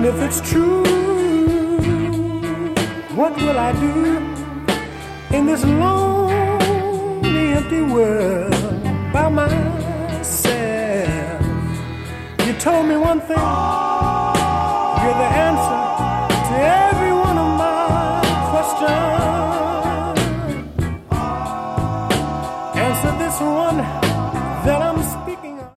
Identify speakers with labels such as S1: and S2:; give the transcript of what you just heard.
S1: if it's true, what will I do in this lonely, empty world by myself? You told me one thing